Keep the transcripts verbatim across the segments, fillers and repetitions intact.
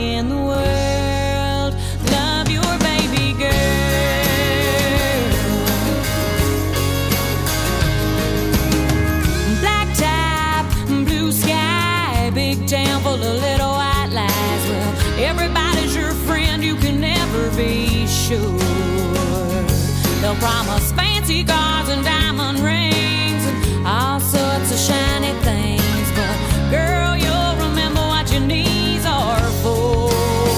in the world. Love your baby girl. Black top, blue sky, big town full of little white lies. Well, everybody's your friend, you can never be sure. They'll promise fancy cars and diamond rings and all sorts of shiny things, but girl, you'll remember what your knees are for.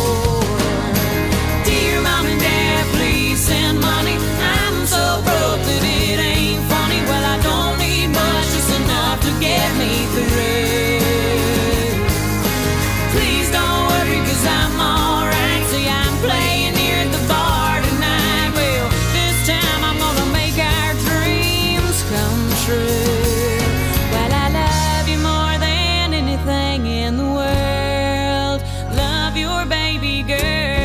Dear mom and dad, please send money. I'm so broke that it ain't funny. Well, I don't need much, just enough to get me through. Please don't worry, cause I'm alright. See, I'm playing here at the bar tonight. Well, this time I'm gonna make our dreams come true. Well, I love you more than anything in the world. Love your baby girl.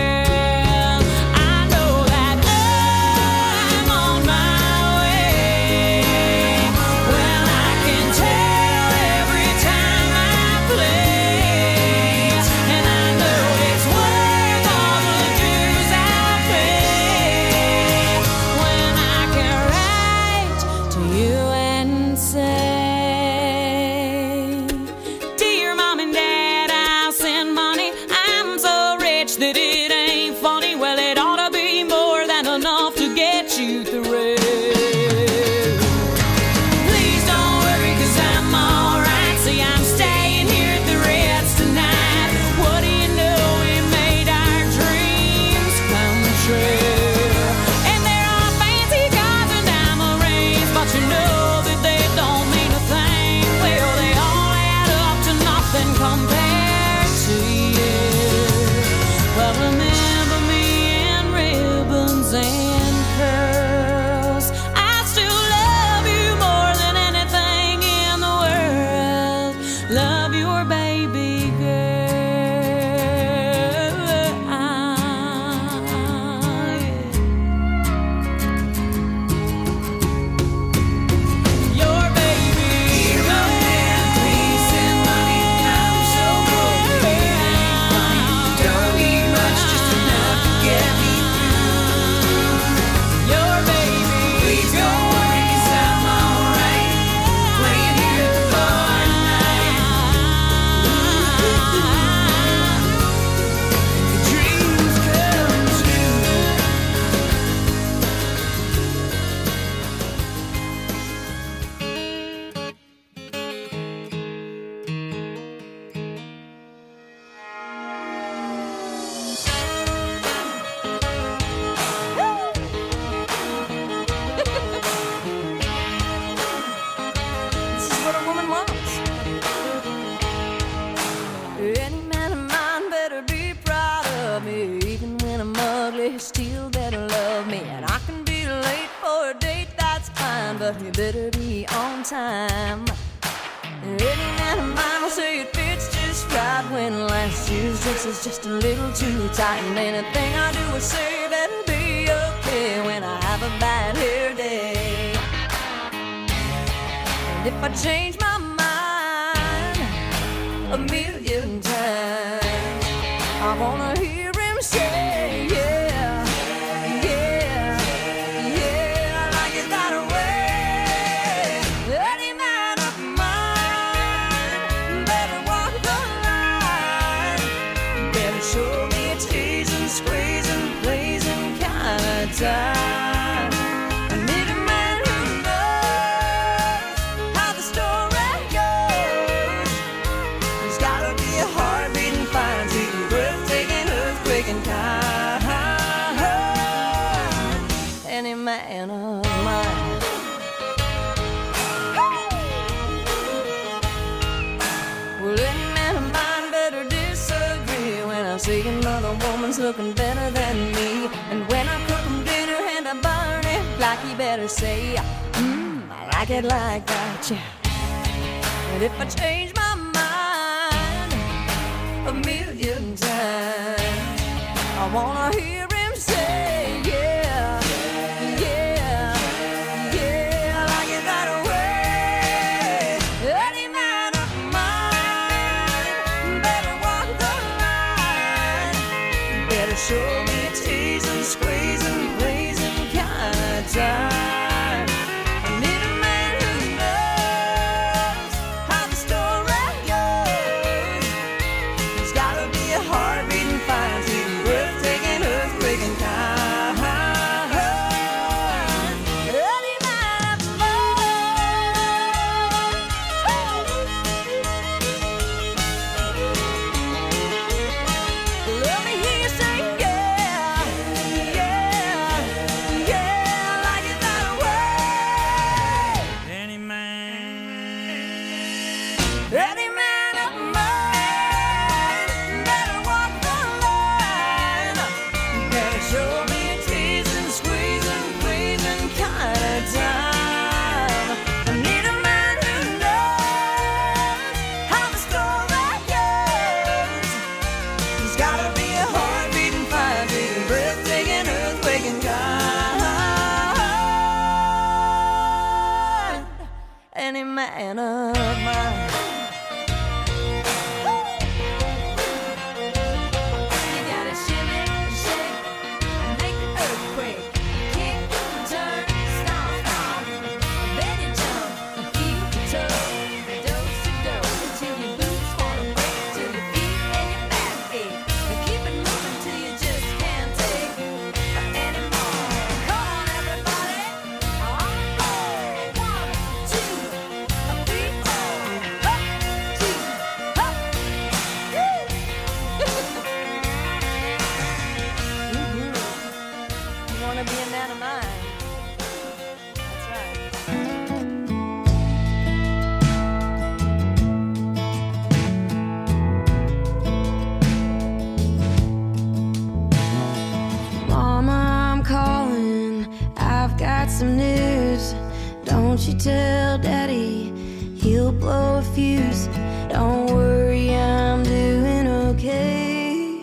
I know that I'm on my way. Well, I can tell every time I play, and I know it's worth all the dues I pay when I can write to you and say, dear mom and dad, I'll send money. I'm so rich that it ain't funny. Well, it ought to be more than enough to get you through. Please don't worry, cause I'm alright. See, I'm staying here at the Reds tonight. What do you know, we made our dreams come true. And there are fancy cars and diamond rings, but you know that they don't mean a thing. Well, they all add up to nothing compared to you. Well, remember me in ribbons and curls. I still love you more than anything in the world. Love your baby girl. Your baby girl. Please send money. I'm so broke that it ain't funny. Don't need much, just enough to get me through. Your baby. Please don't worry, cause I'm alright. Playing here at the bar tonight. Dreams come true. This is what a woman wants. Any man of mine better be proud of me. Even when I'm ugly, he still better love me. And I can be late for a date, that's fine, but he better be on time. Any man of mine will say it fits just right when last year's dress is just a little too tight. And anything I do or say better be okay when I have a bad hair day. And if I change my mind a million times, I wanna hear him say, yeah, yeah, yeah, I like it that way. Any man of mine better walk the line, better show me a teasing, squeezing, pleasing kind of time. I need a man who knows how the story goes. There's gotta be a heart beating fine, seeking, breathtaking, earthquaking kind. Any man of mine. Well, any man of mine better disagree when I see another woman's looking better than me. And when I cook him dinner and I burn it, like he better say, mmm, I like it like that, yeah. And if I change my mind a million times, I wanna hear him say, yeah, yeah, yeah, I like it that way. Any man of mine better walk the line, Show me teasing, squeezing, pleasing kind of time. I need a man who knows how the story goes. There's gotta be a heart beating fine, sweet, breathtaking, earthquaking kind. Any man of mine. Let me hear you say yeah, yeah, yeah, like it that way. Any man, any man of mine better walk the line. Better show me a teasing, squeezing, pleasing kind of time. I need a man who knows how the story goes. There's gotta be a heart beating fine, beating, breathtaking, earthquaking kind. Any man of mine. You gotta shimmy, shake, and make the earthquake. Kick, turn, stomp, stomp. Then you jump, and keep the toe. Dose to dose until your boots wanna break, till your feet and your back ache. And keep it moving till you just can't take anymore. Come on, everybody, on the floor. One, two, three, four. Up, two, up. Woo! Mhm. You wanna be a man of mine? That's right. Mama, I'm calling. I've got some news. Don't you tell Daddy, he'll blow a fuse. Don't worry, I'm doing okay.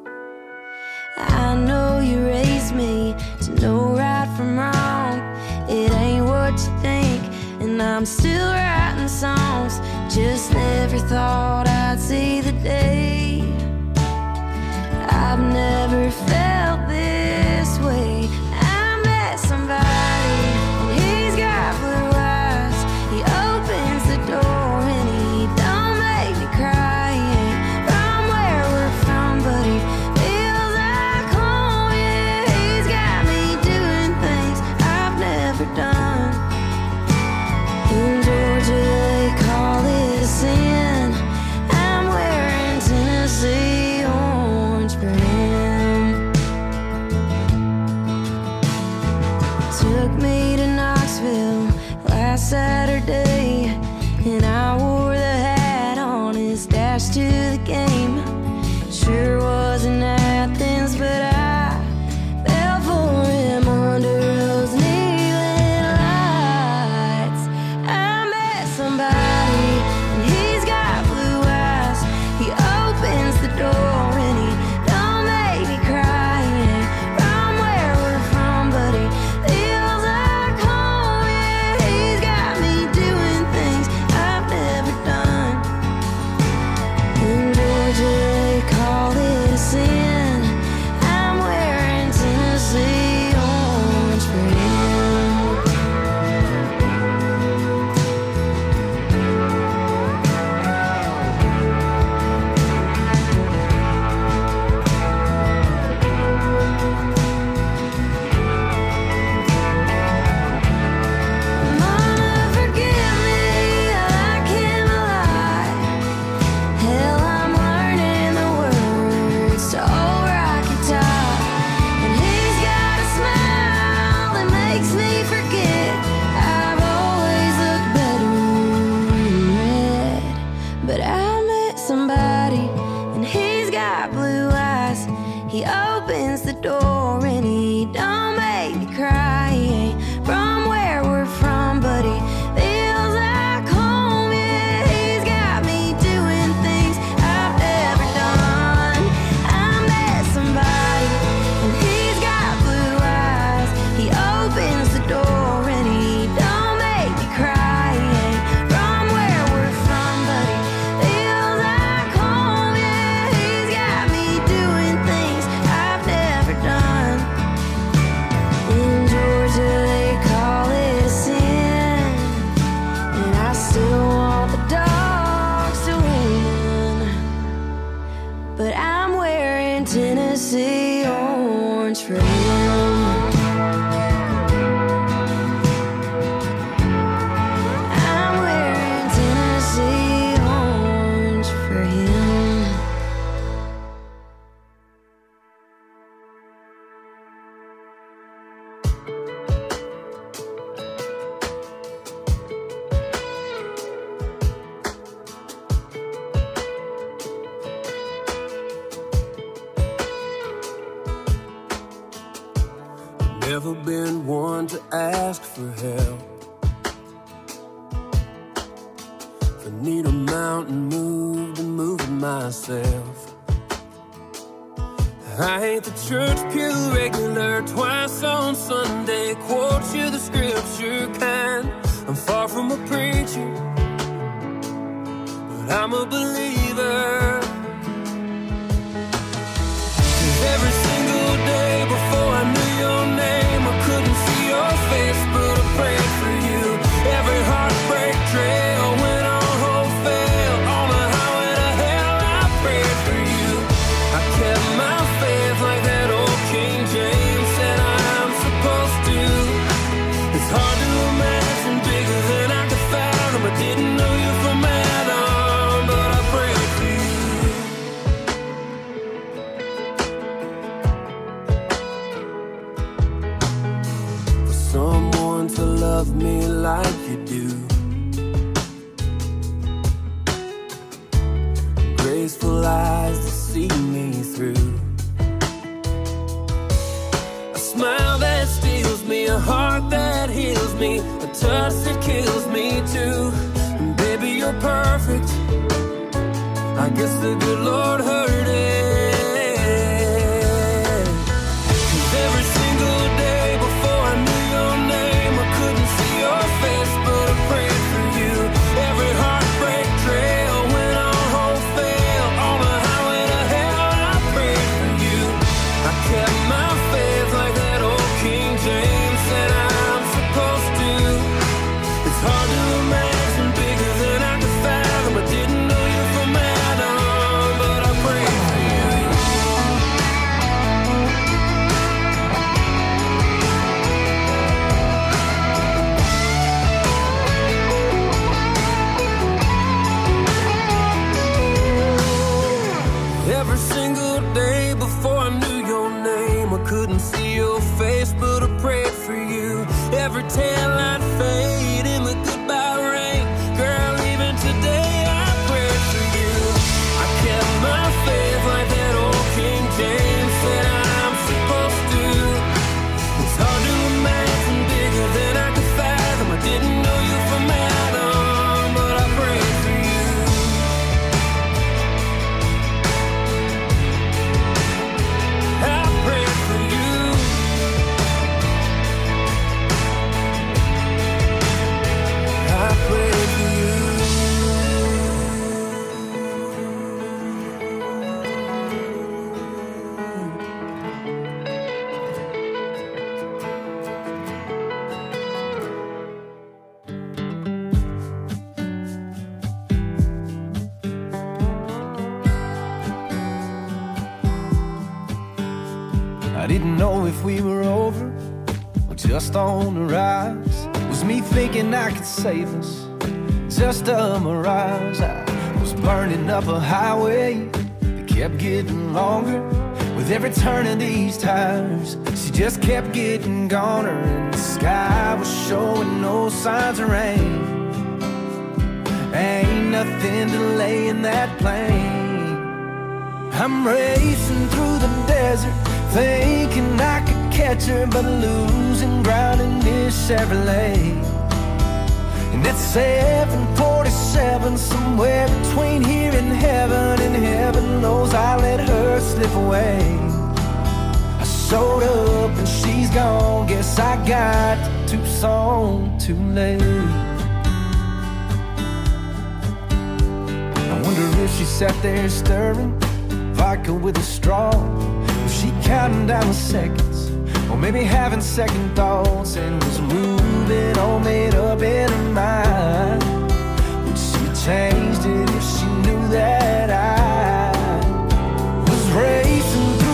I know you raised me to know right from wrong. It ain't what you think, and I'm still writing songs. Just never thought I'd see the day. I've never felt this way. I met somebody, and he's got blue eyes. He opens the door, and he don't make me cry. He ain't from where we're from, but he feels like home. Yeah, he's got me doing things I've never done. In Georgia, they call it a sin. I'm wearing Tennessee orange for him. Took me to Knoxville last Saturday, and I wore the hat on his dash to the game. Sure wasn't Athens, but I fell for him under those neon lights. I met somebody, and he's got blue eyes. He opens the door, and he don't make me cry. He ain't from where we're from, but he feels like home. Yeah, he's got me doing things I've never done. In Georgia, they call it a sin. I'm wearing Tennessee orange for him. Mama, forgive me, I came alive. Hell, I'm learning the words to Old Rocky Top. And he's got a smile that makes me forget I've always looked better in red. But I met somebody, and he's got blue eyes. He opens the door, and he don't make me cry. He ain't from where we're from, but he feels like home. Yeah, he's got me doing things I've never done. I met somebody, and he's got blue eyes. He opens the door, and he don't make me cry. He ain't from where we're from, but he feels like home. Yeah, he's got me doing things I've never Tennessee orange for him. I'm wearing Tennessee orange for him. Never been one to ask for help. If I need a mountain moved and move it myself. I ain't the church pew regular, twice on Sunday, quote you the scripture kind. I'm far from a preacher, but I'm a believer. 'Cause every single day before I knew your name, I couldn't see your face, but I prayed for you. Every heartbreak trail went on hope fail. On the highway to hell, I prayed for you. I kept my faith like that old King James said I'm supposed to. It's hard to imagine bigger than I could fathom. I didn't know you from Adam, but I prayed for you. Someone to love me like you do. Graceful eyes to see me through. A smile that steals me, a heart that heals me, a touch that kills me too. And baby, you're perfect. I guess the good Lord heard it. 'Cause every single day before I knew your name, I couldn't see your face, but I prayed for you. Every heartbreak trail went on hope fail. On the highway to hell, I prayed for you. I kept my faith like that old King James said I'm supposed to. It's hard to imagine bigger than I could fathom. I didn't know you from Adam, but I prayed for you. Every single day before I knew your name, I couldn't see your face, but I prayed for you. Every tail I'd fade in the goodbye rain. Girl, even today I prayed for you. I kept my faith like that old King James said I'm supposed to. It's hard to imagine bigger than I could fathom. I didn't know you from Adam, but I prayed for you. I prayed for you. I prayed for you. I didn't know if we were over or just on the rise. Was me thinking I could save us, just a mirage. I was burning up a highway that kept getting longer. With every turn of these tires, she just kept getting goner. And the sky was showing no signs of rain. Ain't nothing delaying that plane. I'm racing through the desert, thinking I could catch her, but losing ground in this Chevrolet. And at seven forty-seven, somewhere between here and heaven, and heaven knows I let her slip away. I showed up and she's gone, guess I got to Tucson too late. I wonder if she sat there stirring vodka with a straw. Was she counting down the seconds, or maybe having second thoughts, and was moving all made up in her mind? Would she have changed it if she knew that I was racing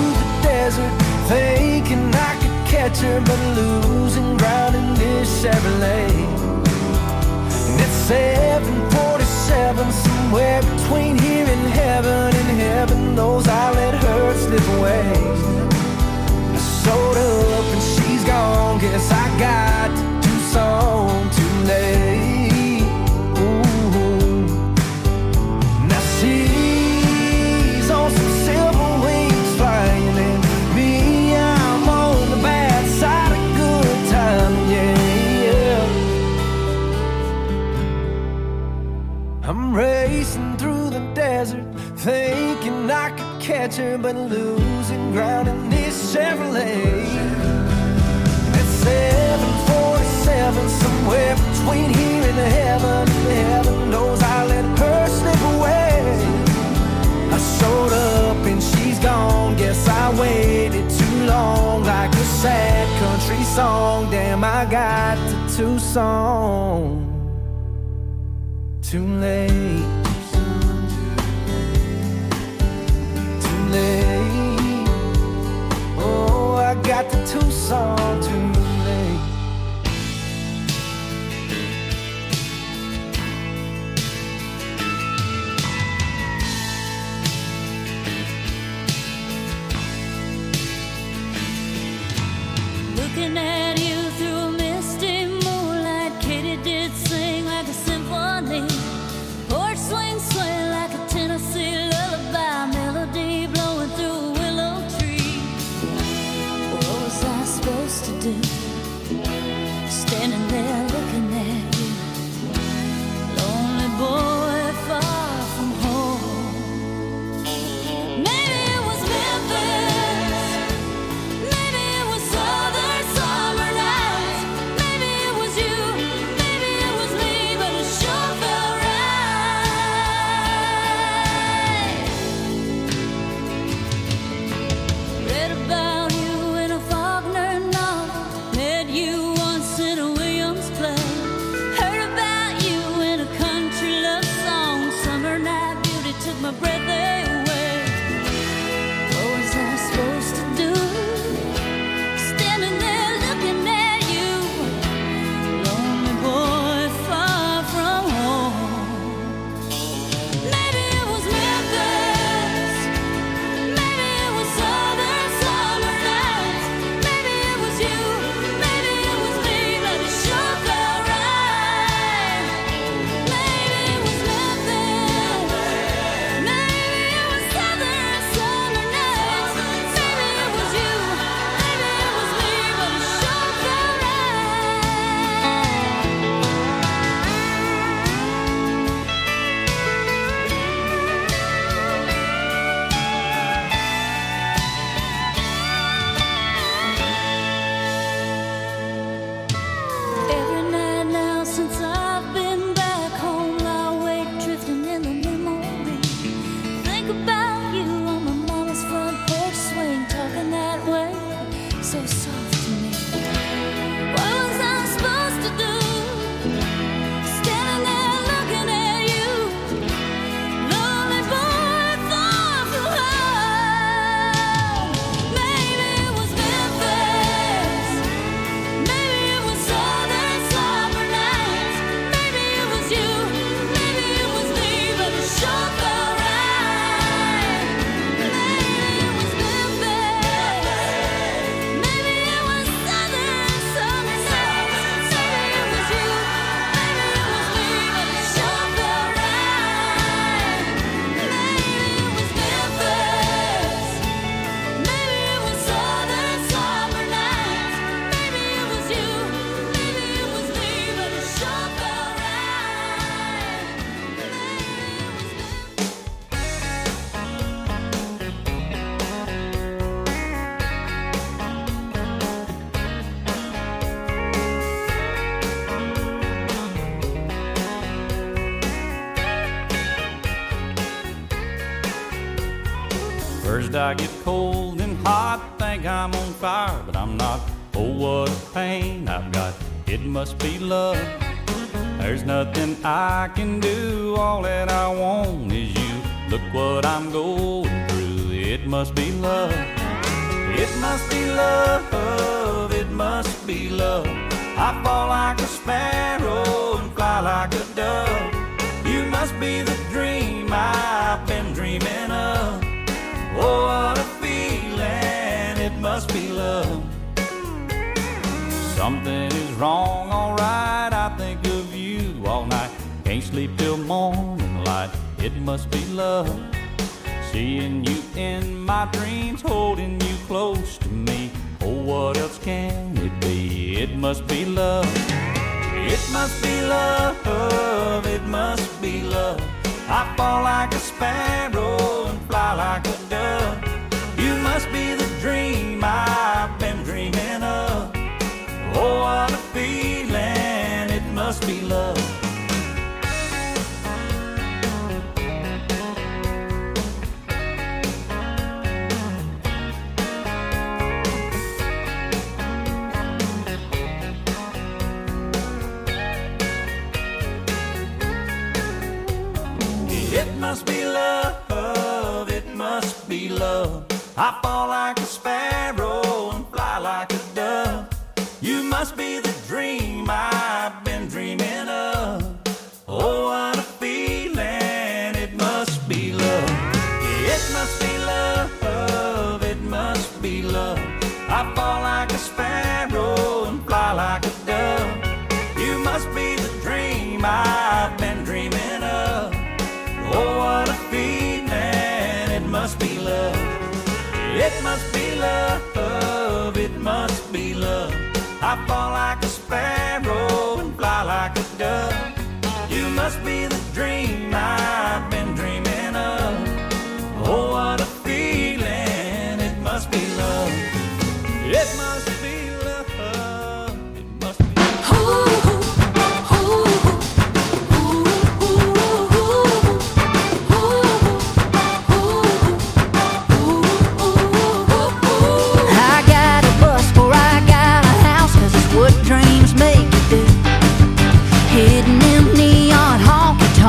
catcher, but losing ground in this Chevrolet. And it's seven forty-seven, somewhere between here and heaven. And heaven knows I let her slip away. I showed up and she's gone. Guess I got to Tucson too late. Ooh. Now she's on some silver wings flying, and me, I'm on the bad side of good time. Yeah, yeah. I'm racing through the desert, thinking I could catch her, but losing ground in this Chevrolet. It's seven forty-seven, somewhere between here and heaven. And heaven knows I let her slip away. I showed up and she's gone. Guess I waited too long, like a sad country song. Damn, I got to Tucson too late. Late. Oh, I got to Tucson too late. Looking at you through a misty moonlight, Katy did sing like a symphony. Porch swing, swing like a Tennessee lullaby, melody blowing through a willow tree. What was I supposed to do? Standing there looking at you, lonely boy far from home. Maybe it was Memphis, maybe it was southern summer nights, maybe it was you, maybe it was me, but it sure felt right. Read about you in a Faulkner novel, met you once in a Williams play, heard about you in a country love song. Summer night beauty took my breath away. What was I supposed to do? Standing there looking at you, lonely boy far from home. Maybe it was Memphis, maybe it was southern summer nights, maybe it was you, maybe it was me, but it sure felt right. Maybe it was Memphis, maybe it was southern summer nights, maybe it was you, maybe it was me, but it sure felt Every night now since I've been back home, I wake drifting in the memory. Think about you on my mama's front porch swing, talking that way, so soft to me. What was I supposed to do? Standing there looking at you, lonely boy far from home. Maybe it was Memphis, maybe it was southern summer nights, maybe it was you, maybe it was me, but it sure felt right. Maybe it was Memphis, maybe it was southern summer nights, maybe it was you, maybe it was me, but it sure felt right. Maybe it was Memphis, maybe it was southern summer nights, maybe it was you, maybe it was me, but it sure felt right. First I get cold and hot, think I'm on fire, but I'm not. Oh, what a pain I've got, it must be love. There's nothing I can do, all that I want is you. Look what I'm going through, it must be love. It must be love, it must be love. I fall like a sparrow and fly like a dove. You must be the dream I've been dreaming of. Oh, what a feeling, it must be love. Something is wrong, alright, I think of you all night. Can't sleep till morning light, it must be love. Seeing you in my dreams, holding you close to me. Oh, what else can it be? It must be love. It must be love, it must be love. I fall like a sparrow and fly like a dove. You must be the dream I've been dreaming of. Oh, what a feeling, it must be love. It must be love, it must be love. I fall like a sparrow and fly like a dove. You must be the dream I've been dreaming of. Oh, what a feeling, it must be love. It must be love, it must be love. I fall like a sparrow and fly like a dove. You must be the dream I've been dreaming of. Oh, what a feeling, it must be love. It must be love, it must be love. I fall like a sparrow and fly like a dove. You must be the dream I've been dreaming of. Oh, what a feeling, it must be love. It must be love, it must be love. I got a bus before I got a house, 'cause it's what dreams make you do. Hitting them neon honky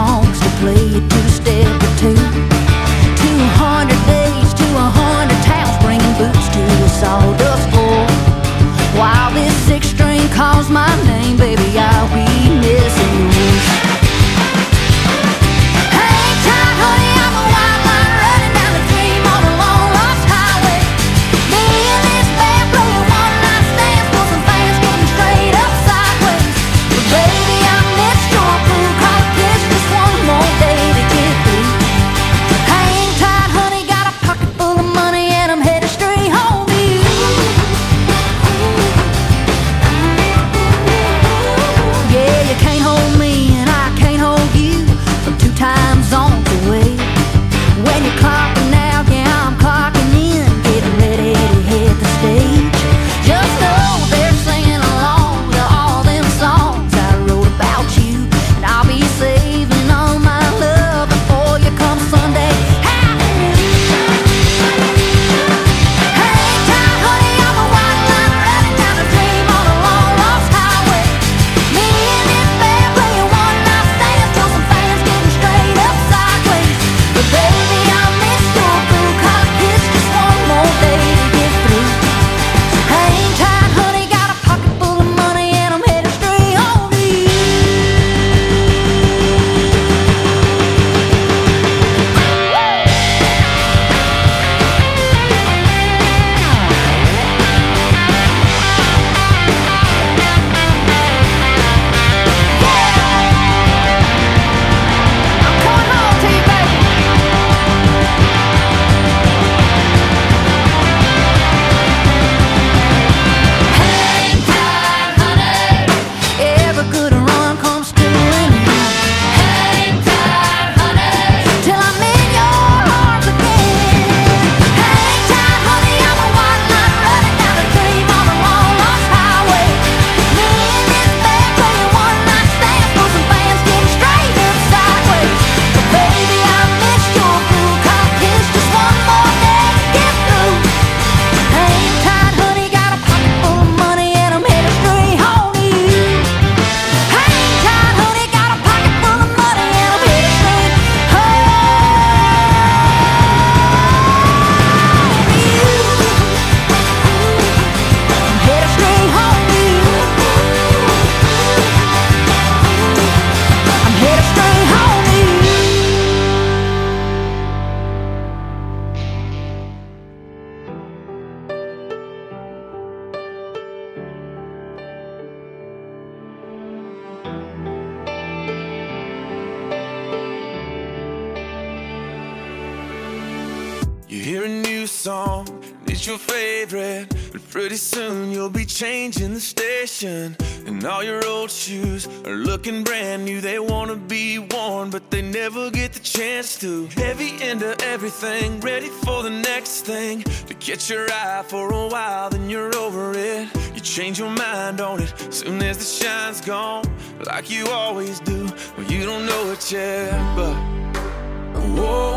song, it's your favorite. But pretty soon you'll be changing the station, and all your old shoes are looking brand new. They wanna be worn, but they never get the chance to. Heavy into everything, ready for the next thing. To catch your eye for a while, then you're over it. You change your mind on it soon as the shine's gone, like you always do. Well, you don't know it yet, but whoa,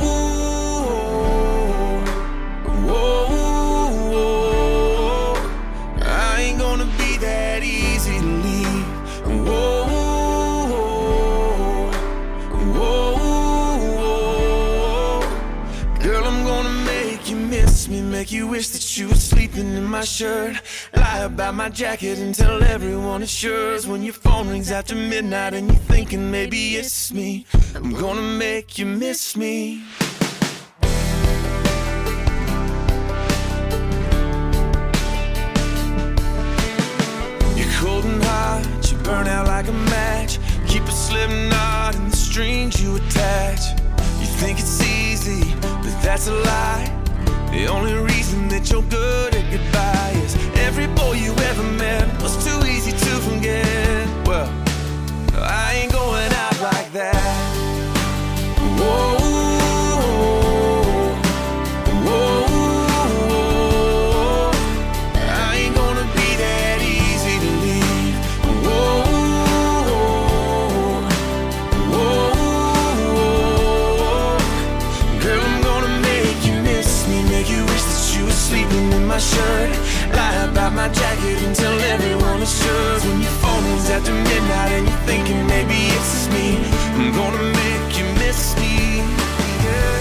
whoa, whoa, I ain't gonna be that easy to leave. Whoa, whoa, whoa, girl, I'm gonna make you miss me, make you wish that you were sleeping in my shirt. Lie about my jacket and tell everyone it's yours. When your phone rings after midnight and you're thinking maybe it's me, I'm gonna make you miss me. You're cold and hot, you burn out like a match. Keep a slip knot in the strings you attach. You think it's easy, but that's a lie. The only reason that you're good at goodbye is every boy you ever met was too easy to forget. Well, I ain't going out like that. Whoa, whoa, I ain't gonna be that easy to leave. Whoa, whoa, girl, I'm gonna make you miss me, make you wish that you were sleeping in my shirt. Lie about my jacket and tell everyone it's yours. When your phone rings after midnight and you're thinking maybe it's just me, I'm gonna make you miss me. Yeah.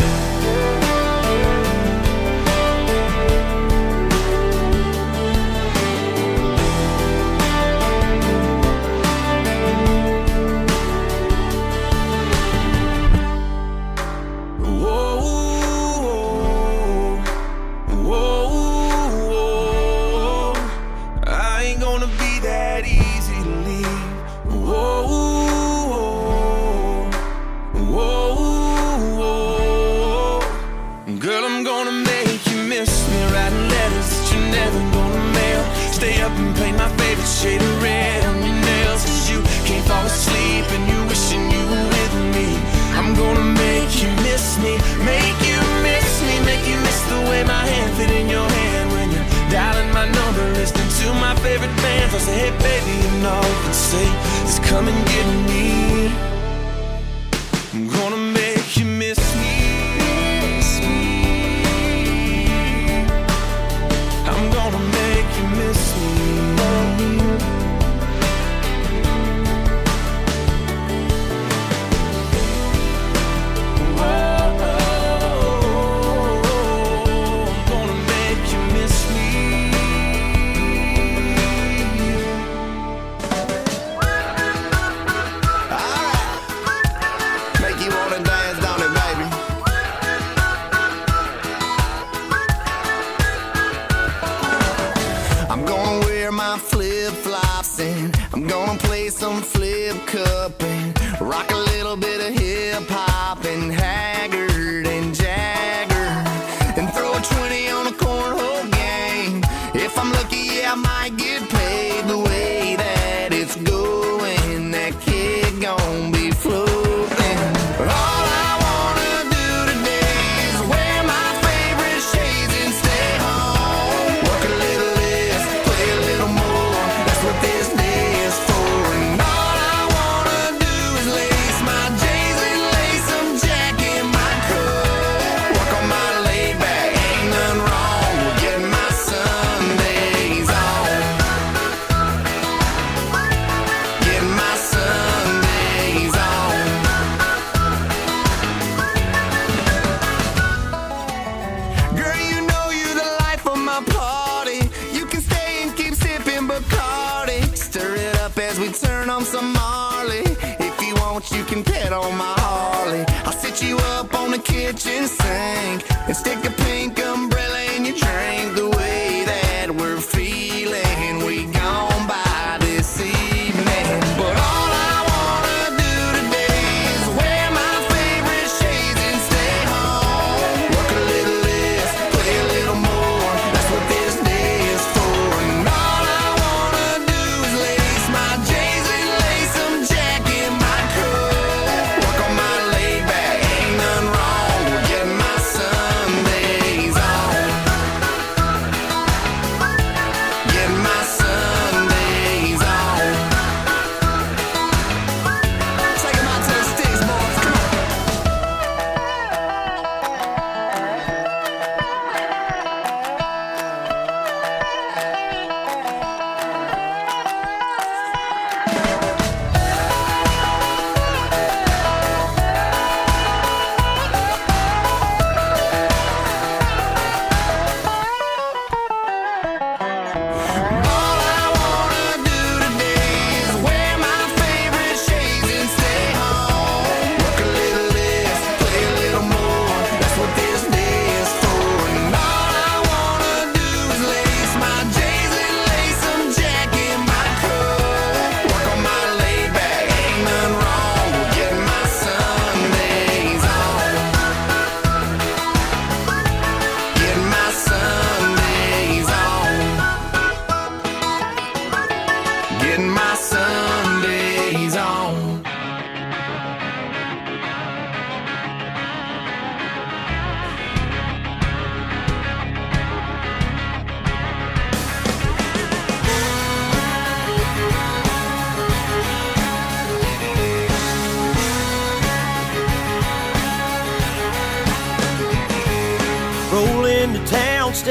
Shade of red on your nails, cause you can't fall asleep and you wishing you were with me. I'm gonna make you miss me, make you miss me, make you miss the way my hand fit in your hand when you're dialing my number, listening to my favorite bands. I say, hey baby, you know, and say, just come and get me. I'm gonna make you miss me. I'm gonna make you miss me. I'm gonna play some flip cup and rock a little bit of hip hop and Haggard and Jagger and throw a twenty on a cornhole game. If I'm lucky, yeah, I might get paid. The way that it's going, that kid gon' be floating. All I wanna do today is wear my favorite shades and stay home. Work a little less, play a little more. That's what this day is for. And all I wanna do is lace my J's and lace some Jack in my cup. Work on my laid back, ain't nothing wrong with getting my Sundays on. Getting my Sundays on. Girl, you know you the life of my party. You can stay and keep sipping Bacardi. Stir it up as we turn on some Marley. If you want, you can pet on my Harley. I'll sit you up on the kitchen sink and stick a pink umbrella in your drink. The way that we're feeling, we gon' buy this evening. But all I wanna do today is wear my favorite shades and stay home. Work a little less, play a little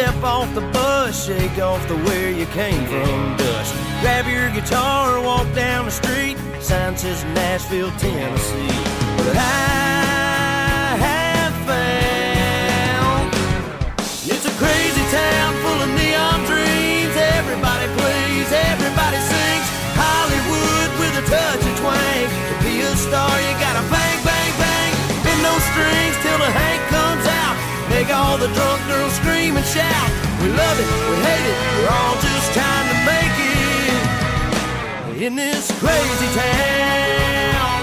step off the bus, shake off the where you came from dust. Grab your guitar, walk down the street. Sign says Nashville, Tennessee. But I have found it's a crazy town full of neon dreams. Everybody plays, everybody sings. Hollywood with a touch of twang. To be a star, you gotta bang, bang, bang. Bend those strings till the Hank comes out. Make all the drunk girls scream and shout. We love it, we hate it, we're all just trying to make it in this crazy town.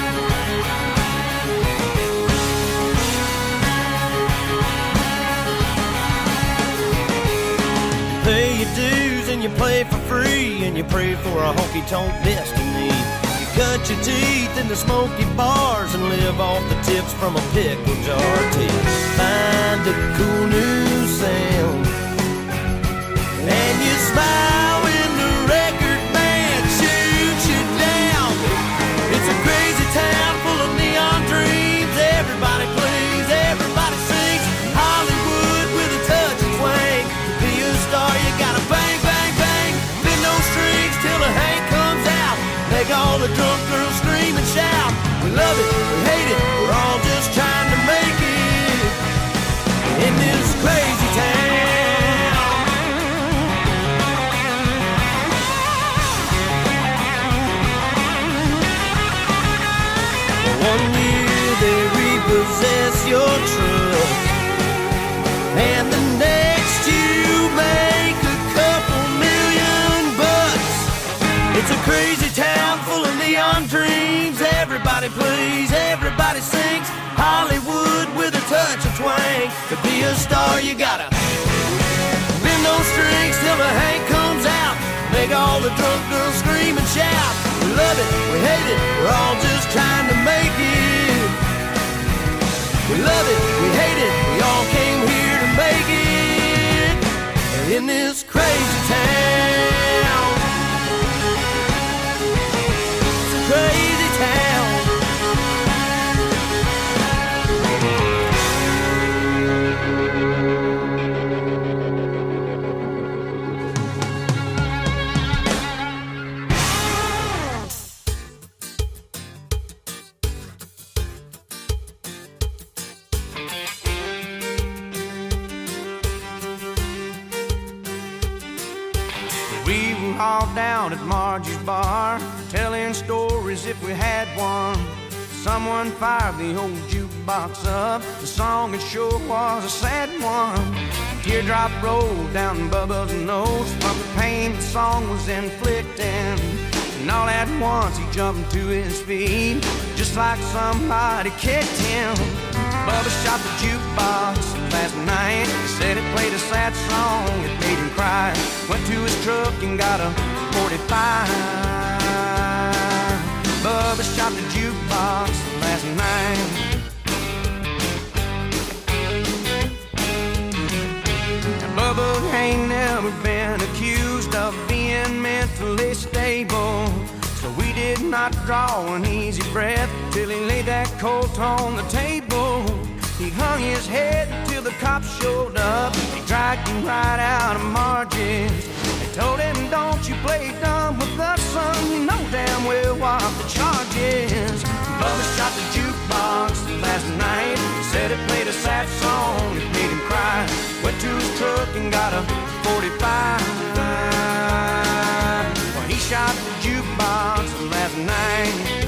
You pay your dues and you play for free, and you pray for a honky-tonk destiny. You cut your teeth in the smoky bars and live off the tips from a pickle jar till you find a cool new sound. And you smile when the record man shoots you down. It's a crazy town full of neon dreams. Everybody plays, everybody sings. Hollywood with a touch of twang. To be a star, you gotta bang, bang, bang. Bend those strings till the Hank comes out. Make all the drunk girls scream and shout. We love it, we hate it, we're all just trying to make it in this crazy town. One year they repossess your truck, and the next you make a couple million bucks. It's a crazy town full of neon dreams. Everybody plays, everybody sings. Hollywood with a touch of twang. To be a star, you gotta bend those strings till the Hank comes out. Make all the drunk girls scream and shout. We love it, we hate it, we're all just trying to make it. We love it, we hate it, we all came here to make it in this crazy town. It's a crazy town. We were all down at Margie's bar, telling stories if we had one. Someone fired the old jukebox up. The song it sure was a sad one. A teardrop rolled down Bubba's nose from the pain the song was inflicting. And all at once he jumped to his feet, just like somebody kicked him. Bubba shot the jukebox last night. He said it played a sad song, it made him cry. Went to his truck and got a forty-five. Bubba shot the jukebox last night. Now Bubba ain't never been accused of being mentally stable, so we did not draw an easy breath till he laid that colt on the table. He hung his head till the cops showed up. They dragged him right out of Margie's. They told him, don't you play dumb with us, son. You know damn well what the charge is. Bubba shot the jukebox last night. He said it played a sad song, it made him cry. Went to his truck and got a forty-five. Well, he shot the jukebox last night.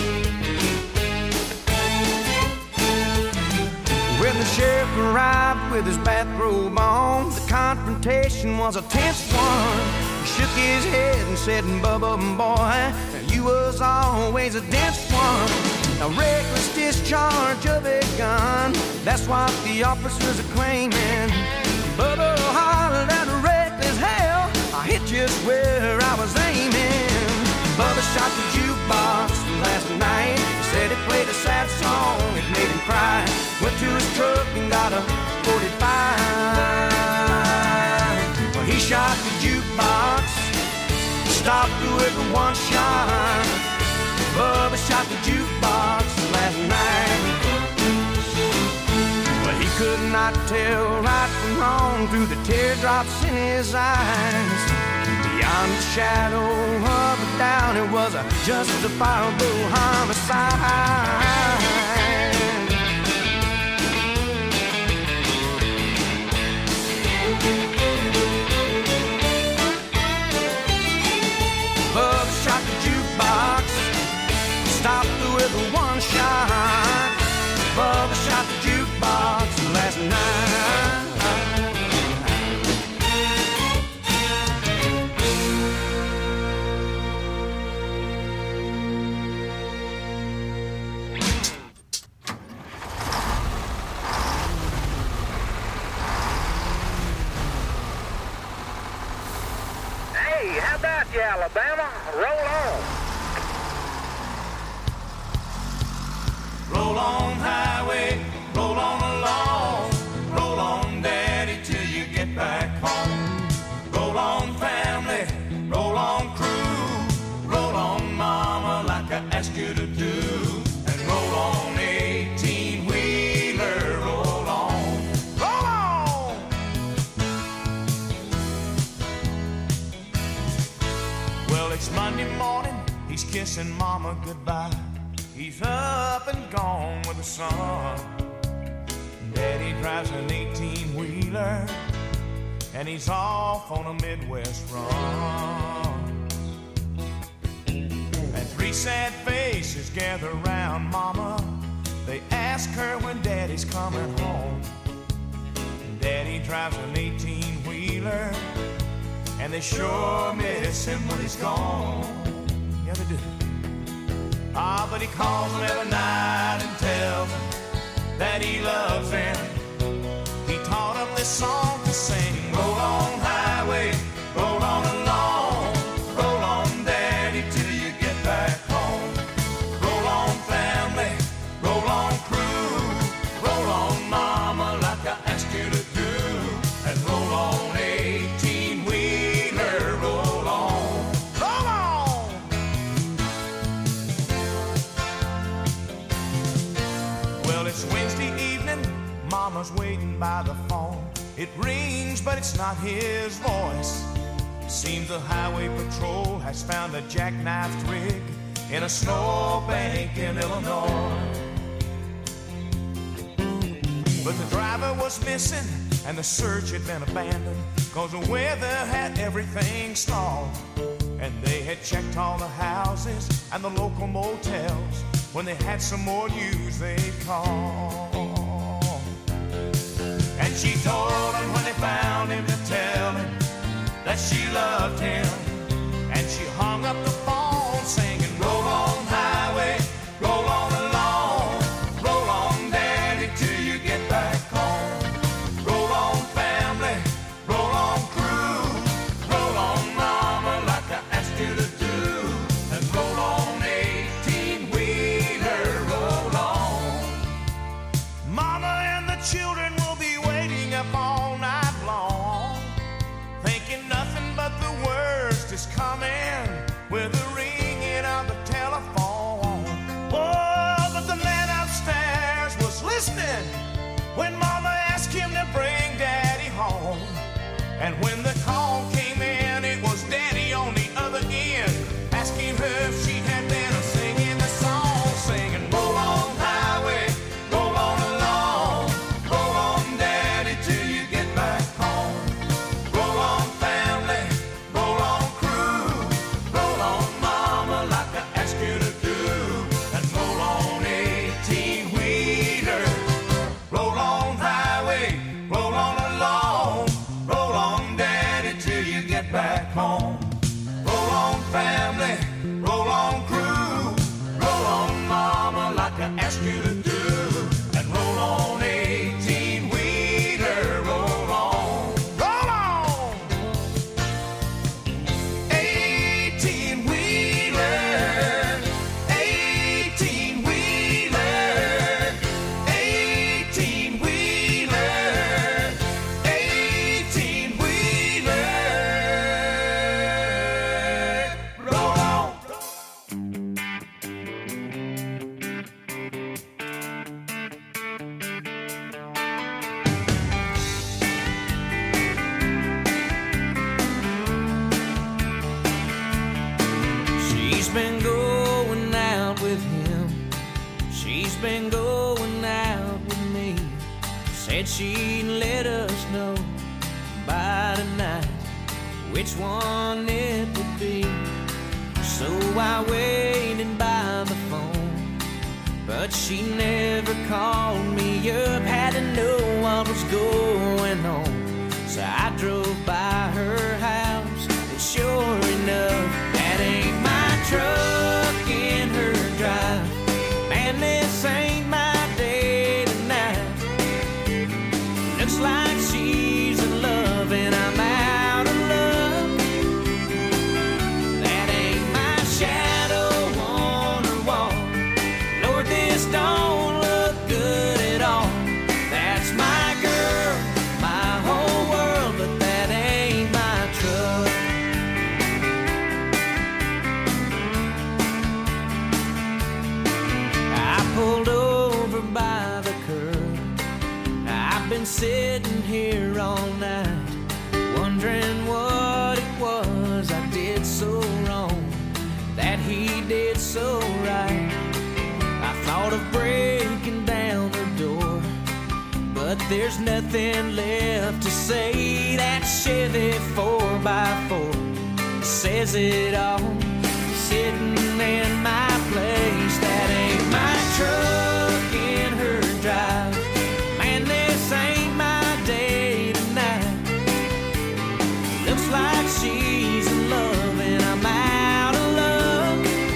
When the sheriff arrived with his bathrobe on, the confrontation was a tense one. He shook his head and said, Bubba, boy, you was always a dense one. A reckless discharge of a gun, that's what the officers are claiming. Bubba hollered at a reckless hell, I hit just where I was aiming. Bubba shot the jukebox last night. He said it played a sad song, it made him cry. Went to his truck and got a forty-five. Well, he shot the jukebox, stopped with one shot. Bubba shot the jukebox last night. Well, he could not tell right from on through the teardrops in his eyes. Beyond the shadow of a doubt, it was a justifiable homicide. Bub shot the jukebox, stopped with one shot. Bubba shot the jukebox last night. Hey, how about you, Alabama? Roll on. Roll on, highway, roll on along. Roll on, daddy, till you get back home. Roll on, family, roll on, crew. Roll on, mama, like I asked you to do. And roll on, eighteen-wheeler, roll on. Roll on! Well, it's Monday morning, he's kissing mama goodbye. He's up and gone with the sun. Daddy drives an eighteen-wheeler, and he's off on a Midwest run. And three sad faces gather around mama. They ask her when daddy's coming home. Daddy drives an eighteen-wheeler, and they sure miss him when he's gone. Yeah, they do. Ah, but he calls them every night and tells them that he loves them. He taught them this song to sing. Roll on, highway, roll on along. Roll on, daddy, till you get back home. Roll on, family, roll on, crew. Roll on, mama, like I asked you to do. And roll on, eighteen-wheeler, roll on. Roll on! Well, it's Wednesday evening, mama's waiting by the phone. It rings, but it's not his voice. Seems the highway patrol has found a jackknifed rig in a snowbank in Illinois. But the driver was missing, and the search had been abandoned, cause the weather had everything stalled. And they had checked all the houses and the local motels. When they had some more news, they'd call. And she told him when they found him to tell him that she loved him. And she hung up the phone singing, roll on, highway, roll on along. Roll on, daddy, till you get back home. Roll on, family, roll on, crew. Roll on, mama, like I asked you to do. And roll on, eighteen-wheeler, roll on. Mama and the children will be waiting up all night long, thinking nothing but the worst is coming with the ringing of the telephone. Oh, but the man upstairs was listening when mama asked him to bring daddy home. And when the call came in, it was daddy on the other end, asking her if she had been singing the song, singing, roll on, highway, roll on along. Roll on, daddy, till you get back home. Roll on, family, roll on, crew. Roll on, mama, like I asked you to do. And roll on, eighteen-wheeler. Roll on, highway, roll on along. Roll on, daddy, till you get back home. Roll on, family, roll on, crew. Roll on, mama, like I asked you to do. And roll on, eighteen-wheeler, roll on. Roll on! Eighteen-wheeler, eighteen-wheeler, eighteen-wheeler, eighteen-wheeler. been going out with him. She's been going out with me. Said she'd let us know by tonight which one it would be. So I waited by the phone, but she never called me up. Had to know what was going on, so I drove by her house, and sure enough, that ain't my truck in her drive. Man, this ain't my day tonight. Looks like she's in love and I'm out of luck. That ain't my shadow on her wall. Lord, this don't look good at all. That's my girl, my whole world, but that ain't my truck. I pulled over by the curb. I've been sitting here all night, wondering what it was I did so wrong, that he did so right. I thought of breaking down the door, but there's nothing left to say. That Chevy four by four says it all, sitting in my place. That ain't my truck in her drive. Man, this ain't my day tonight. Looks like she's in love and I'm out of luck.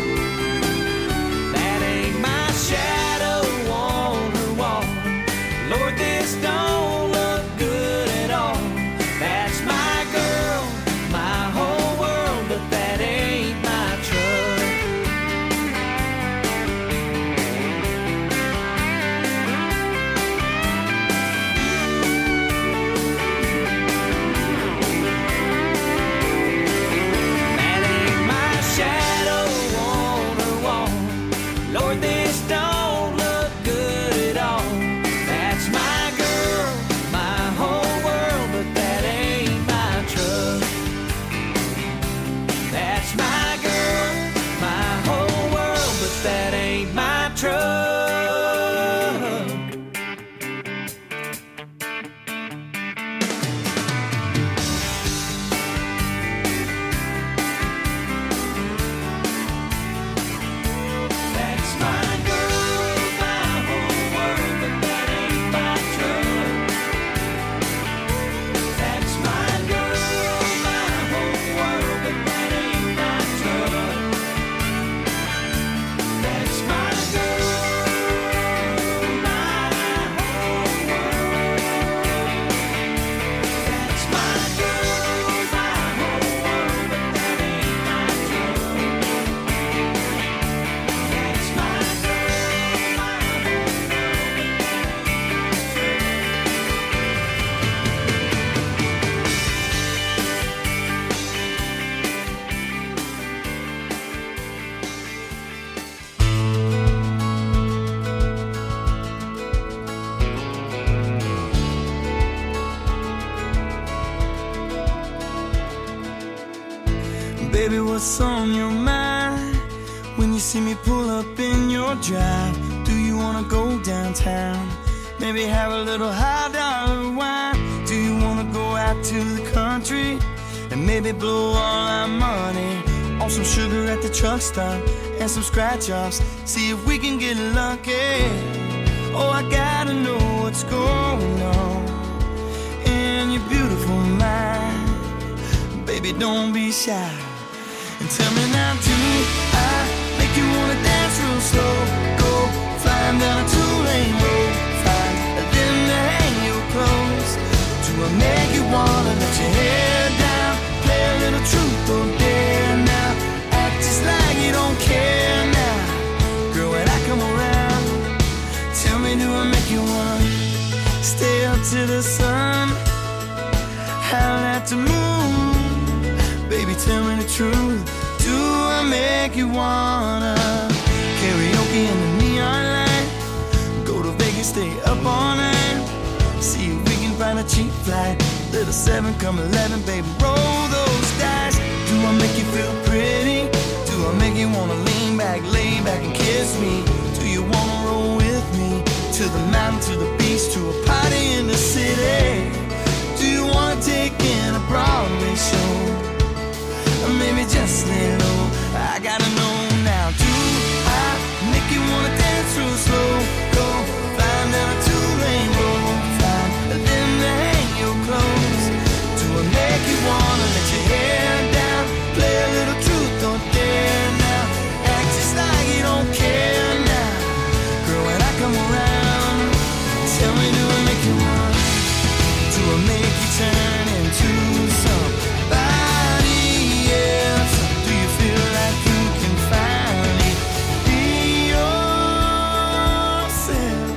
That ain't my shadow on her wall. Lord, this don't look good at all. That's my girl, my whole world, but that ain't my truck. That ain't my shadow on her wall. Lord, this don't look good at all. That's my girl, my whole world, but that ain't my truck. That's my girl, my whole world, but that ain't my truck. That's my girl, my whole world, but that ain't my truck. That's my girl, my whole world, but that ain't my truck. That's my girl, my whole world. That's my girl, my whole world, but that ain't my truck. That's my girl, my whole Baby, what's on your mind when you see me pull up in your drive? Do you wanna go downtown? Maybe have a little high dollar wine? Do you wanna go out to the country and maybe blow all our money on some sugar at the truck stop and some scratch offs? See if we can get lucky. Oh, I gotta know what's going on in your beautiful mind. Baby, don't be shy. And tell me now, do I make you wanna dance real slow? Go flying down a two-lane road, find them to hang your clothes. Do I make you wanna let your hair down, play a little truth or dare now? Act just like you don't care now, girl. When I come around, tell me, do I make you wanna stay up to the sun, howl at the moon? Baby, tell me the truth. Do I make you wanna karaoke in the neon light? Go to Vegas, stay up all night. See if we can find a cheap flight. Little seven, come eleven, baby, roll those dice. Do I make you feel pretty? Do I make you wanna kiss me? Do you wanna roll with me to the mountain, to the beach, to a party in the city? Do you wanna take in a Broadway show? Or maybe just lay low? I gotta know now. Do I make you wanna dance real slow? Go flying down a two-lane road, find a limb to hang your clothes. Do I make you wanna let your hair down, play a little truth or dare now, act just like you don't care now? Girl, when I come around, tell me, do I make you wanna? Do I make you turn into somebody else? Do you feel like you can finally be yourself?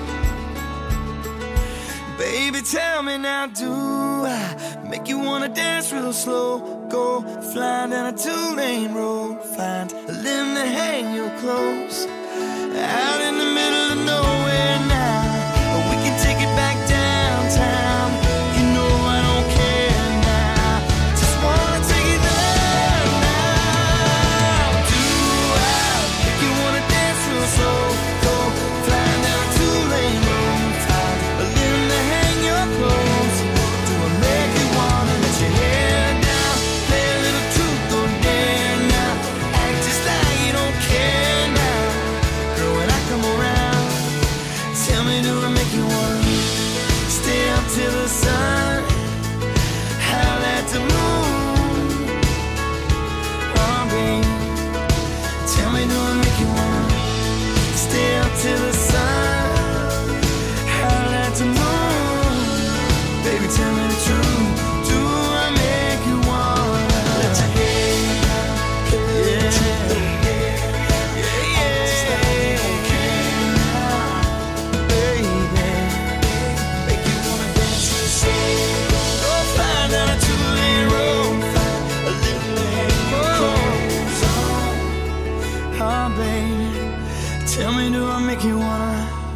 Baby, tell me now, do I make you wanna dance real slow? Go flying down a two-lane road, find a limb to hang your clothes. Out in the middle of nowhere now, we can take it back downtown. You know I don't care now, just wanna take it there now. Do I make you wanna dance real slow? Go flying down a two-lane road, find a limb to hang your clothes. Do I make you wanna let your hair down, play a little truth or dare now, act just like you don't care now? Girl, when I come around, tell me, do I make you wanna stay up till the sun, howl at the moon? Oh, baby, tell me, do I make you wanna stay up till the sun, howl at the moon? Baby, tell me the truth. Do I make you wanna let your hair down, yeah, yeah, yeah, okay now, baby, make you wanna dance real slow. Go flying down a two-lane road, find a little lane clothes on. Oh, baby, tell me, do I make you wanna?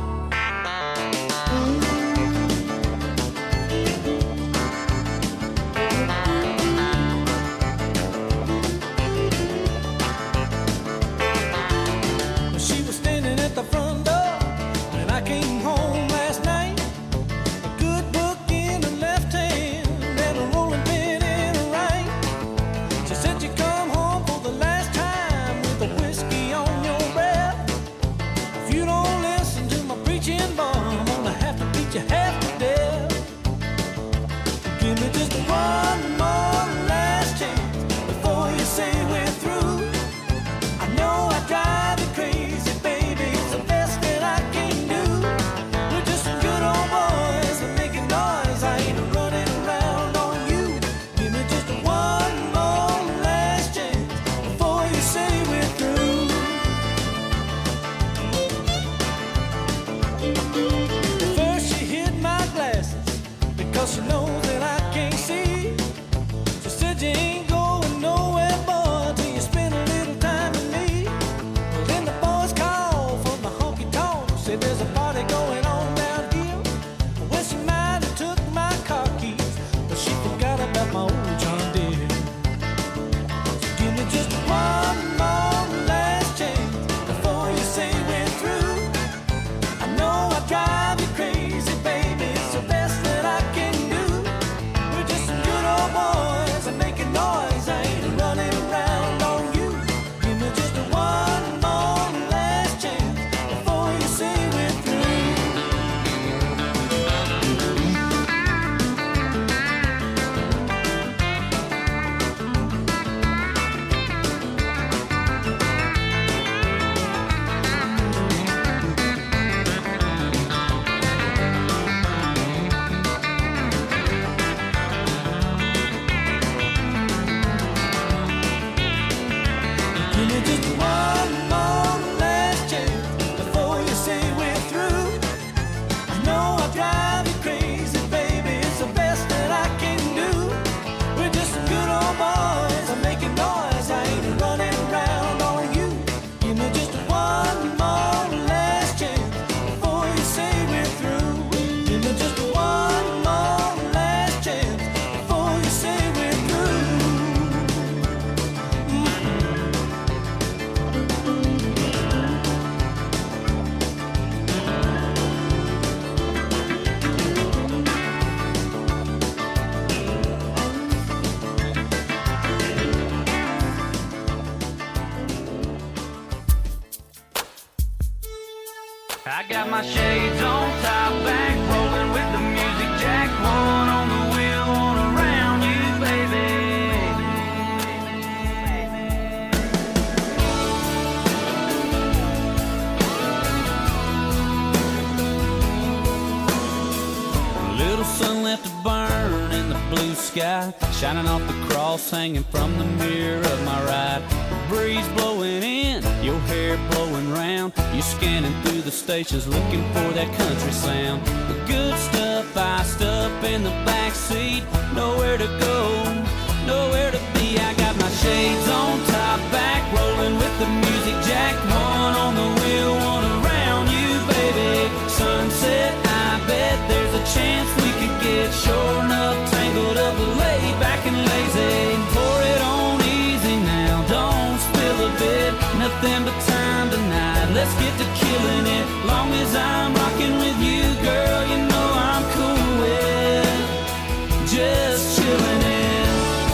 She was standing at the front door when I came home last night. A good book in her left hand and a rolling pin in her right. She said you come home for the last time with a whiskey on your breath. If you don't listen to my preaching, boy, I'm gonna have to beat you half to death. Give me just one more last chance before you say we're through. I know I drive you crazy, baby. It's the best that I can do. We're just some good old boys that making noise. I ain't running around on you. Give me just one more last chance before you say we're through. First she hid my glasses because she knows that I can't see. She said you ain't going nowhere, boy, till you spend a little time with me. Well, then the boys called from the honky-tonk, said there's a party going on down here. Well, she might have took my car keys, but she forgot about my old John Deere. So give me just one more last chance before you say we're through. I know I drive you crazy, baby. It's the best that I can do. We're just some good old boys and making noise. I ain't running around on you. Give me just one more last chance before you say we're through. Give me just one more last chance before you say we're through. I know I drive you crazy, baby. It's the best that I can do. We're just some good old boys. I'm making noise. I ain't running around on you. Give me just one more last chance before you say we're through. Give me just one more last chance before you say we're through. I got my shades on, top back, rolling with the music jack, one on the wheel, one around you, baby. A little sun left to burn in the blue sky, shining off the cross hanging from the mirror of my ride. The breeze blowing in, your hair blowing round. You're scanning through the stations looking for that country sound. The good stuff iced up in the back seat. Nowhere to go, nowhere to be. I got my shades on, top back, rolling with the music jack. One on the wheel, one around you, baby. Sunset, I bet there's a chance we could get sure enough tangled up, laid back and lazy. Pour it on easy now, don't spill a bit. Nothing but time tonight, let's get to killing it. Long as I'm rocking with you, girl, you know I'm cool with just chilling it.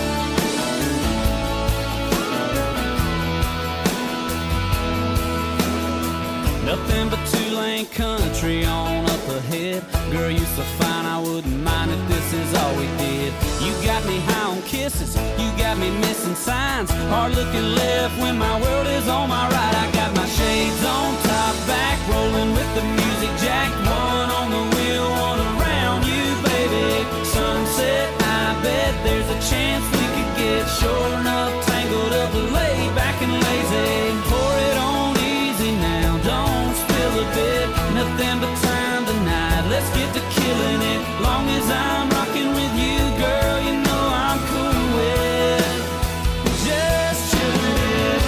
Nothing but two-lane country on up ahead. Girl, you so fine, I wouldn't mind if this is all we did. You got me high on kisses, you got me missing signs. Hard looking left when my world is on my right. I got my shades on, top back, rolling with the music jack. One on the wheel, one around you, baby. Sunset, I bet there's a chance we could get sure enough tangled up, laid back and lazy. Pour it on easy now, don't spill a bit. Nothing but time tonight, let's get to killing it. Long as I'm rocking with you, girl, you know I'm cool with just chilling it.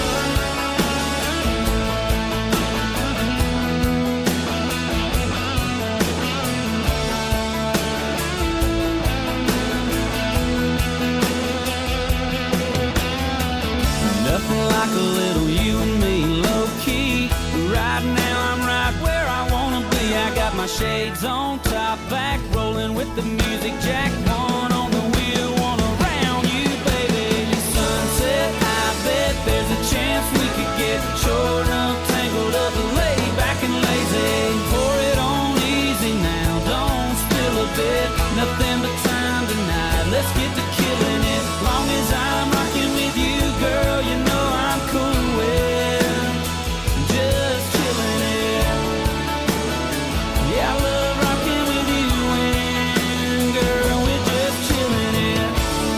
Nothing like a little you and me, low key. Right now I'm right where I wanna be. I got my shades on, top back, rolling with the music jack. One on the wheel, one around you, baby. Sunset, I bet there's a chance we could get short enough tangled up, laid back and lazy. Pour it on easy now, don't spill a bit. Nothing but time tonight, let's get to killing it. Long as I'm rocking with you, girl, you know I'm cool with just chilling it. Yeah, I love rocking with you and girl, we're just chilling it.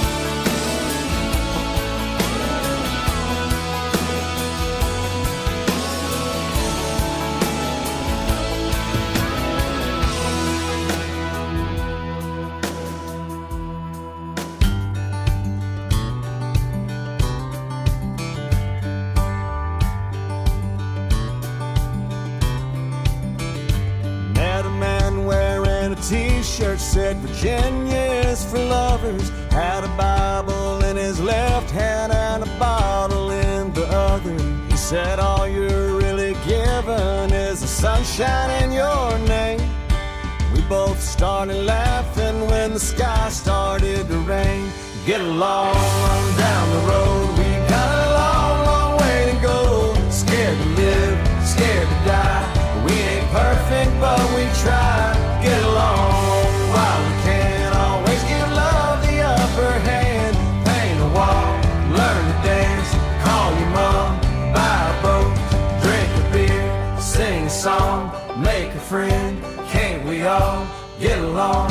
Met a man wearing a t-shirt said Virginia's for lovers. Had a Bible in his left hand and a bottle in the other. He said all you're really given is the sunshine in your name. We both started laughing when the sky started to rain. Get along down the road, we got a long, long way to go. Scared to live, scared to die. We ain't perfect, but we try. Get along while we can. Always give love the upper hand. Paint a wall, learn to dance. Call your mom, buy a boat, drink a beer, sing a song, make a friend. Can't we all get along?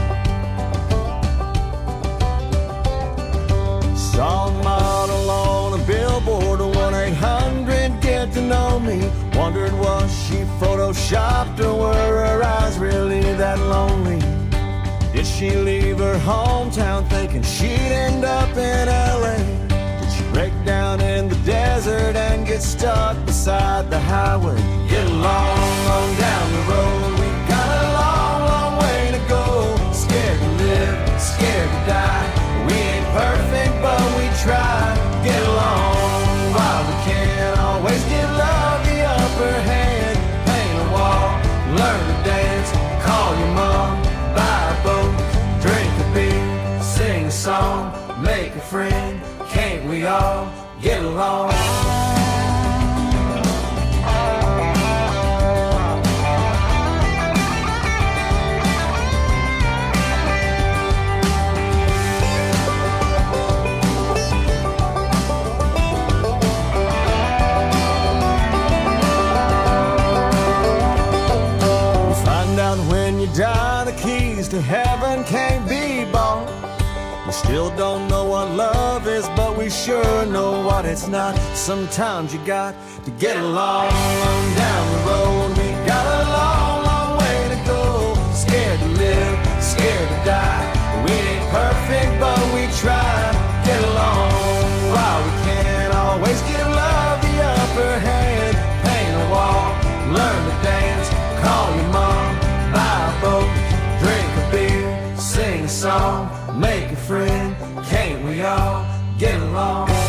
Saw a model on a billboard, one eight hundred get to know me. Wondered was she photoshopped or were her eyes really that lonely? Did she leave her hometown thinking she'd end up in L A? Did she break down in the desert and get stuck beside the highway? Get along on down the road, we got a long, long way to go. Scared to live, scared to die. We ain't perfect, but we try. Get along while we can. Always give love the upper hand. Paint a wall, learn to dance. Call your mom, buy a boat, drink a beer, sing a song, make a friend. Can't we all get along? die, the keys to heaven can't be bought. We still don't know what love is, but we sure know what it's not. Sometimes you got to get along down the road. We got a long, long way to go. Scared to live, scared to die. We ain't perfect, but we try to get along. While we can't always give love the upper hand, paint a wall, learn to dance, call your mom, buy a boat, drink a beer, sing a song, make a friend. Can't we all get along?